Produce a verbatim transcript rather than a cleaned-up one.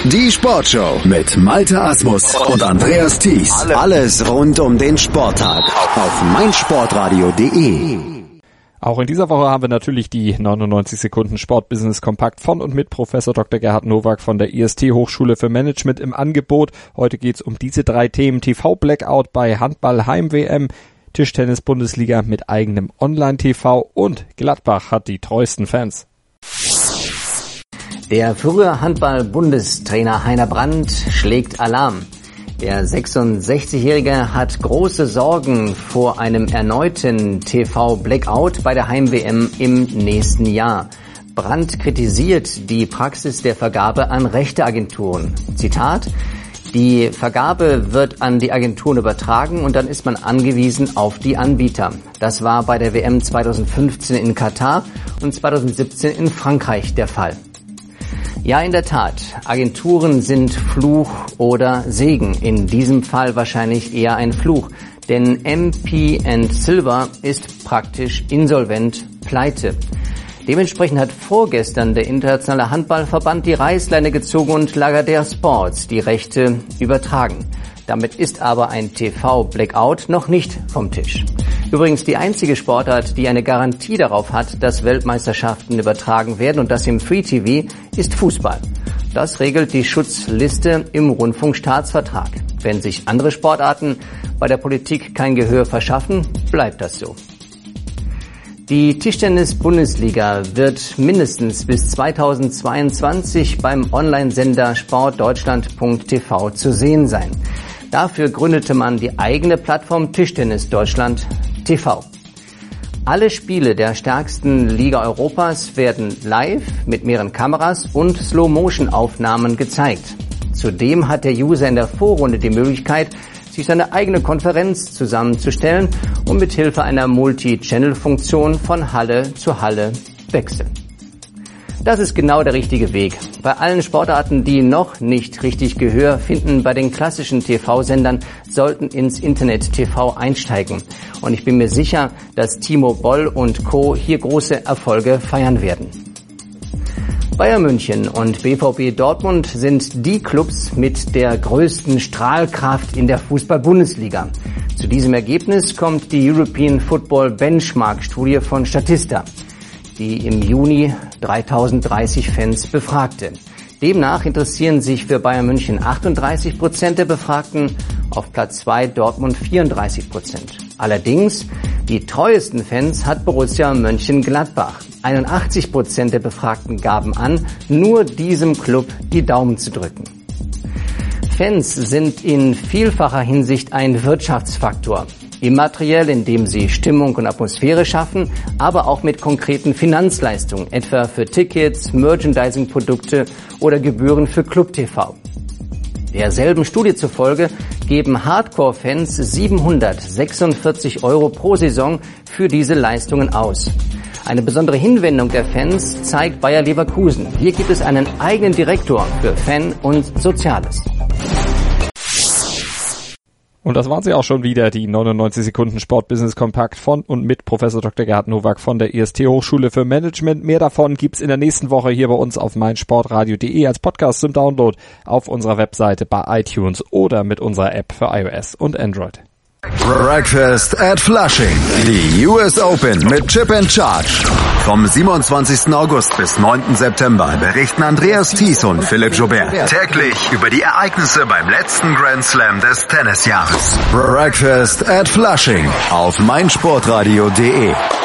Die Sportshow mit Malte Asmus und Andreas Thies. Alles rund um den Sporttag auf meinsportradio punkt de. Auch in dieser Woche haben wir natürlich die neunundneunzig Sekunden Sportbusiness Kompakt von und mit Professor Doktor Gerhard Nowak von der I S T Hochschule für Management im Angebot. Heute geht's um diese drei Themen: T V-Blackout bei Handball-Heim-W M, Tischtennis-Bundesliga mit eigenem Online-T V und Gladbach hat die treuesten Fans. Der frühere Handball-Bundestrainer Heiner Brandt schlägt Alarm. Der sechsundsechzigjährige hat große Sorgen vor einem erneuten T V-Blackout bei der Heim-W M im nächsten Jahr. Brandt kritisiert die Praxis der Vergabe an Rechteagenturen. Zitat: Die Vergabe wird an die Agenturen übertragen und dann ist man angewiesen auf die Anbieter. Das war bei der W M zweitausendfünfzehn in Katar und zweitausendsiebzehn in Frankreich der Fall. Ja, in der Tat, Agenturen sind Fluch oder Segen. In diesem Fall wahrscheinlich eher ein Fluch, denn M P and Silver ist praktisch insolvent, pleite. Dementsprechend hat vorgestern der Internationale Handballverband die Reißleine gezogen und Lagardère Sports die Rechte übertragen. Damit ist aber ein T V-Blackout noch nicht vom Tisch. Übrigens die einzige Sportart, die eine Garantie darauf hat, dass Weltmeisterschaften übertragen werden und das im Free-T V, ist Fußball. Das regelt die Schutzliste im Rundfunkstaatsvertrag. Wenn sich andere Sportarten bei der Politik kein Gehör verschaffen, bleibt das so. Die Tischtennis-Bundesliga wird mindestens bis zweitausendzweiundzwanzig beim Online-Sender sportdeutschland punkt t v zu sehen sein. Dafür gründete man die eigene Plattform Tischtennis Deutschland T V. Alle Spiele der stärksten Liga Europas werden live mit mehreren Kameras und Slow-Motion-Aufnahmen gezeigt. Zudem hat der User in der Vorrunde die Möglichkeit, sich seine eigene Konferenz zusammenzustellen und mit Hilfe einer Multi-Channel-Funktion von Halle zu Halle wechseln. Das ist genau der richtige Weg. Bei allen Sportarten, die noch nicht richtig Gehör finden bei den klassischen T V-Sendern, sollten ins Internet-T V einsteigen. Und ich bin mir sicher, dass Timo Boll und Co. hier große Erfolge feiern werden. Bayern München und B V B Dortmund sind die Clubs mit der größten Strahlkraft in der Fußball-Bundesliga. Zu diesem Ergebnis kommt die European Football Benchmark-Studie von Statista, die im Juni dreitausenddreißig Fans befragte. Demnach interessieren sich für Bayern München achtunddreißig Prozent der Befragten, auf Platz zwei Dortmund vierunddreißig Prozent. Allerdings, die treuesten Fans hat Borussia Mönchengladbach. einundachtzig Prozent der Befragten gaben an, nur diesem Club die Daumen zu drücken. Fans sind in vielfacher Hinsicht ein Wirtschaftsfaktor. Immateriell, indem sie Stimmung und Atmosphäre schaffen, aber auch mit konkreten Finanzleistungen, etwa für Tickets, Merchandising-Produkte oder Gebühren für Club-T V. Derselben Studie zufolge geben Hardcore-Fans siebenhundertsechsundvierzig Euro pro Saison für diese Leistungen aus. Eine besondere Hinwendung der Fans zeigt Bayer Leverkusen. Hier gibt es einen eigenen Direktor für Fan und Soziales. Und das waren sie auch schon wieder, die neunundneunzig Sekunden Sportbusiness Kompakt von und mit Professor Doktor Gerhard Nowak von der I S T Hochschule für Management. Mehr davon gibt's in der nächsten Woche hier bei uns auf meinsportradio punkt de als Podcast zum Download auf unserer Webseite bei iTunes oder mit unserer App für iOS und Android. Breakfast at Flushing. Die U S Open mit Chip and Charge. Vom siebenundzwanzigsten August bis neunten September berichten Andreas Thies und Philipp Joubert täglich über die Ereignisse beim letzten Grand Slam des Tennisjahres. Breakfast at Flushing auf meinsportradio punkt de.